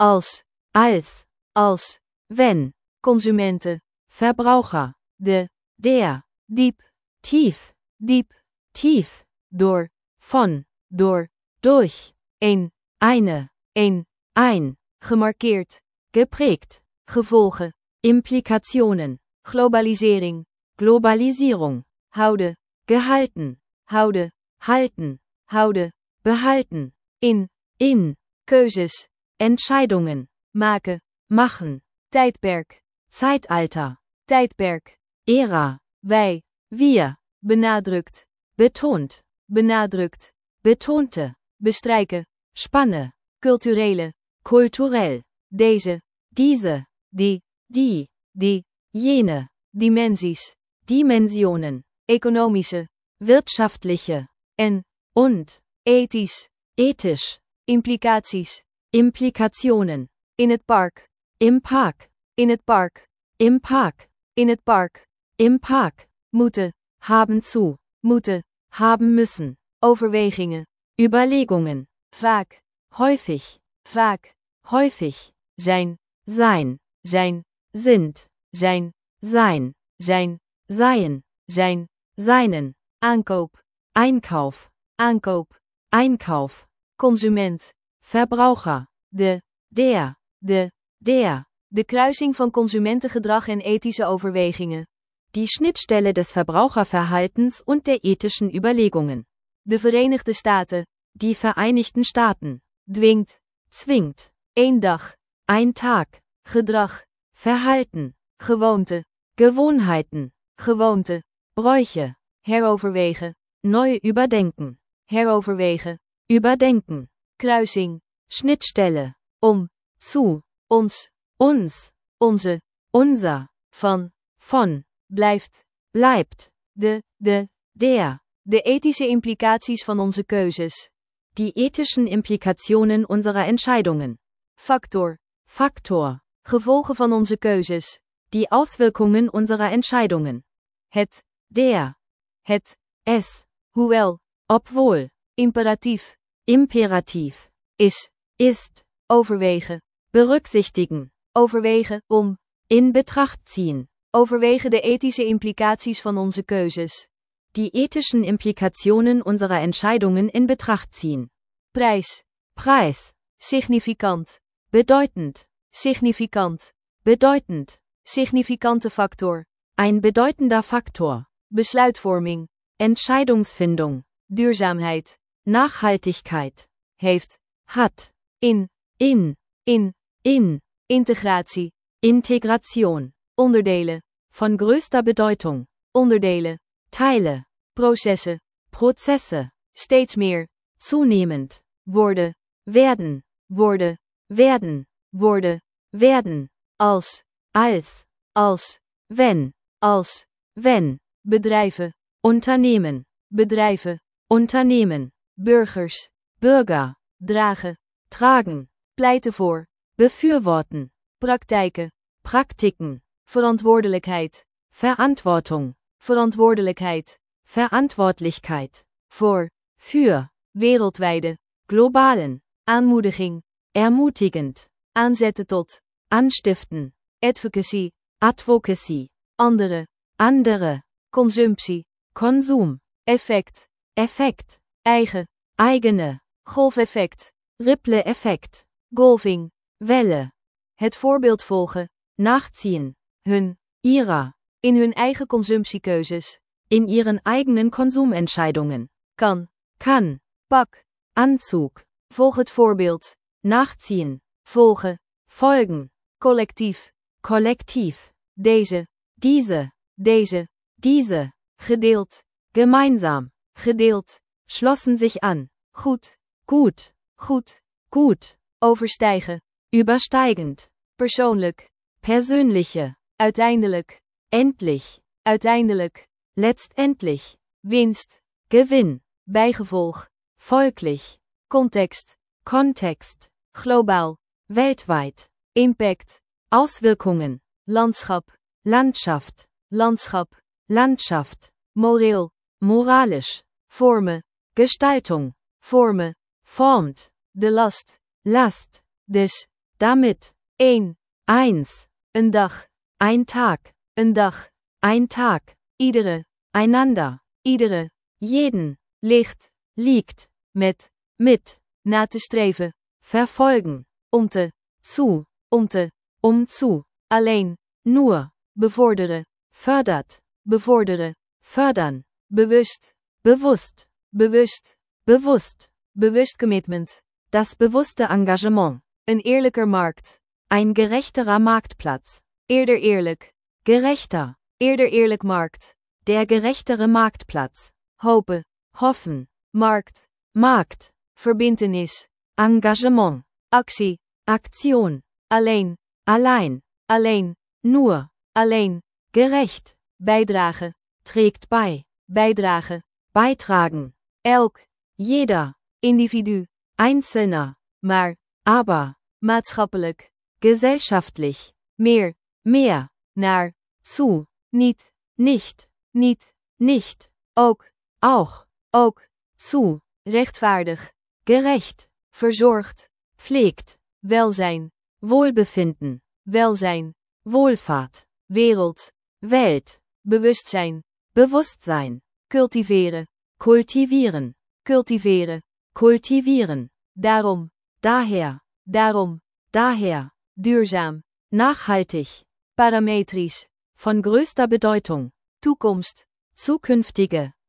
als, als, wenn, consumenten, Verbraucher, de, der, diep, tief, tief, door, von, door, durch, een, eine, ein, gemarkeerd, geprägt, gevolgen, Implikationen, globalisering, Globalisierung, houden, gehalten, houden, halten, houden, behalten, in, keuzes, Entscheidungen, maken, machen, tijdperk, Zeitalter, tijdperk, Ära, wij, wir, benadrukt, betont, benadrukt, betonte, bestrijken, Spanne, culturele, kulturell, deze, diese, die, jene, dimensies, Dimensionen, economische, wirtschaftliche, und, ethisch, ethisch, implicaties, Implikationen, in het park, im Park, in het park, im Park, in het park, im Park, moeten, haben zu, moeten, haben müssen, overwegingen, Überlegungen, vaak, häufig, häufig, zijn, sein, sind, zijn, sein, seien, seinen, aankoop, Einkauf, aankoop, consument, Verbraucher, de, der, de kruising van consumentengedrag en ethische overwegingen, die Schnittstelle des Verbraucherverhaltens und der ethischen Überlegungen, de Verenigde Staten, die Vereinigten Staaten, zwingt, één dag, ein Tag, gedrag, Verhalten, gewoonte, Gewohnheiten, gewoonte, Bräuche, heroverwegen, neu überdenken, heroverwegen, überdenken, kruising, Schnittstelle, om, zu, ons, onze, unser, von, blijft, bleibt, de, de ethische implicaties van onze keuzes, die ethischen Implikationen unserer Entscheidungen, factor, gevolgen van onze keuzes, die Auswirkungen unserer Entscheidungen, het, het, es, hoewel, obwohl, imperatief, imperativ, ist, overwegen, berücksichtigen, overwegen, om, in Betracht ziehen, overwegen de ethische implicaties van onze keuzes, die ethischen Implikationen unserer Entscheidungen in Betracht ziehen, prijs, significant, bedeutend, significante factor, ein bedeutender Faktor, besluitvorming, Entscheidungsfindung, duurzaamheid, Nachhaltigkeit, heeft, hat, in, integratie, Integration, onderdelen, von größter Bedeutung, onderdelen, Teile, processen, Prozesse, steeds meer, zunehmend, worden, werden, als, wenn, bedrijven, Unternehmen, burgers, Bürger, dragen, tragen, pleiten voor, befürworten, praktijken, Praktiken, verantwoordelijkheid, Verantwortung, Verantwortlichkeit, voor, für, wereldwijde, globalen, aanmoediging, ermutigend, aanzetten tot, anstiften, advocacy, andere, consumptie, Konsum, effect, eigene, golfeffect, Ripple-Effekt, golving, Welle, het voorbeeld volgen, nachziehen, ihrer, in hun eigen consumptiekeuzes, in ihren eigenen Konsumentscheidungen, kan, pak, Anzug, volg het voorbeeld, nachziehen, volgen, folgen, kollektief, deze, diese, gedeeld, gemeinsam, schlossen sich an, goed, overstijgen, übersteigend, persönliche, uiteindelijk, letztendlich, winst, Gewinn, bijgevolg, folglich, context, globaal, weltweit, impact, Auswirkungen, Landschaft, moreel, moralisch, vormen, Gestaltung, formt, de last, Last, Damit. 1. 1. Een dag. Ein Tag. Een dag. Ein Tag. Iedere. Einander. Iedere. Jeden. Licht. Liegt. Met. Mit. Na te streven. Verfolgen. Om te. Zu. Om te. Zu. Alleen. Nur. Bevorderen. Fördert. Bevorderen. Fördern. Bewust. Bewusst. Bewust. Bewusst. Bewust commitment. Das bewusste Engagement. Een eerlijker markt. Ein gerechterer Marktplatz. Eerder eerlijk. Gerechter. Eerder eerlijk markt. Der gerechtere Marktplatz. Hopen. Hoffen. Markt. Markt. Verbintenis. Engagement. Actie. Aktion. Alleen. Allein. Alleen. Nur. Alleen. Gerecht. Bijdragen. Trägt bei. Bijdragen. Beitragen. Elk. Jeder. Individu. Einzelner. Maar. Aber. Maatschappelijk. Gesellschaftlich. Meer. Mehr. Naar. Zu. Niet. Nicht. Niet. Nicht. Ook. Auch. Ook. Zu. Rechtvaardig. Gerecht. Verzorgd. Pflegt. Welzijn. Wohlbefinden. Welzijn. Wohlfahrt. Wereld. Welt. Bewustzijn. Bewusstsein. Cultiveren. Kultivieren. Cultiveren. Kultivieren. Daarom. Daher. Daarom. Daher. Duurzaam. Nachhaltig. Parametrisch. Von größter Bedeutung. Toekomst. Zukünftige.